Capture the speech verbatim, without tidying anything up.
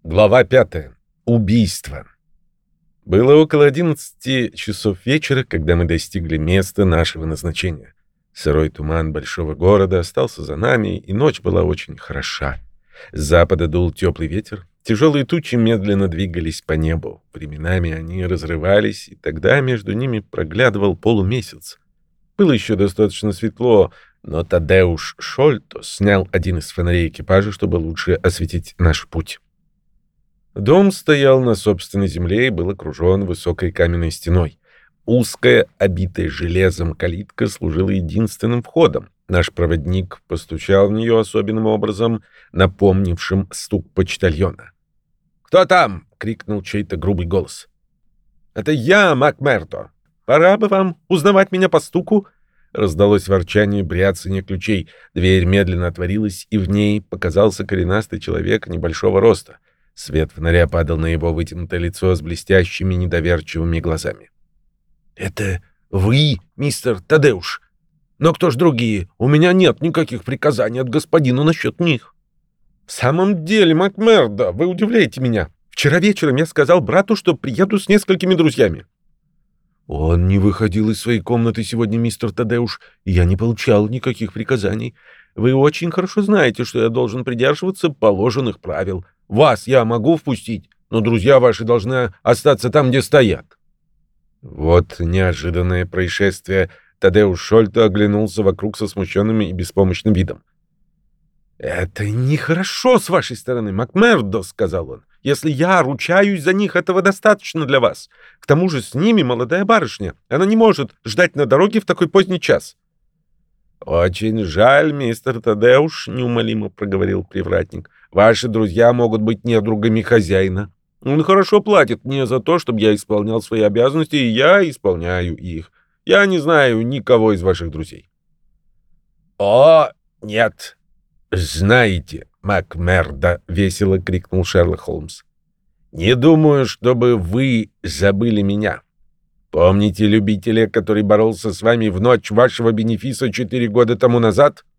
Глава пятая. Убийство. Было около одиннадцати часов вечера, когда мы достигли места нашего назначения. Сырой туман большого города остался за нами, и ночь была очень хороша. С запада дул теплый ветер, тяжелые тучи медленно двигались по небу. Временами они разрывались, и тогда между ними проглядывал полумесяц. Было еще достаточно светло, но Тадеуш Шольто снял один из фонарей экипажа, чтобы лучше осветить наш путь. Дом стоял на собственной земле и был окружен высокой каменной стеной. Узкая, обитая железом калитка служила единственным входом. Наш проводник постучал в нее особенным образом, напомнившим стук почтальона. «Кто там?» — крикнул чей-то грубый голос. «Это я, Макмердо. Пора бы вам узнавать меня по стуку». Раздалось ворчание и бряцание ключей. Дверь медленно отворилась, и в ней показался коренастый человек небольшого роста. Свет фонаря падал на его вытянутое лицо с блестящими недоверчивыми глазами. «Это вы, мистер Тадеуш? Но кто ж другие? У меня нет никаких приказаний от господина насчет них». «В самом деле, Макмердо, вы удивляете меня. Вчера вечером я сказал брату, что приеду с несколькими друзьями». «Он не выходил из своей комнаты сегодня, мистер Тадеуш, и я не получал никаких приказаний. Вы очень хорошо знаете, что я должен придерживаться положенных правил. Вас я могу впустить, но друзья ваши должны остаться там, где стоят». Вот неожиданное происшествие. Тадеуш Шольто оглянулся вокруг со смущенным и беспомощным видом. «Это нехорошо с вашей стороны, Макмердо», — сказал он. «Если я ручаюсь за них, этого достаточно для вас. К тому же с ними молодая барышня. Она не может ждать на дороге в такой поздний час». «Очень жаль, мистер Тадеуш», — неумолимо проговорил привратник. «Ваши друзья могут быть недругами хозяина. Он хорошо платит мне за то, чтобы я исполнял свои обязанности, и я исполняю их. Я не знаю никого из ваших друзей». «О, нет! Знаете, Макмердо», — весело крикнул Шерлок Холмс. «Не думаю, чтобы вы забыли меня. Помните любителя, который боролся с вами в ночь вашего бенефиса четыре года тому назад?»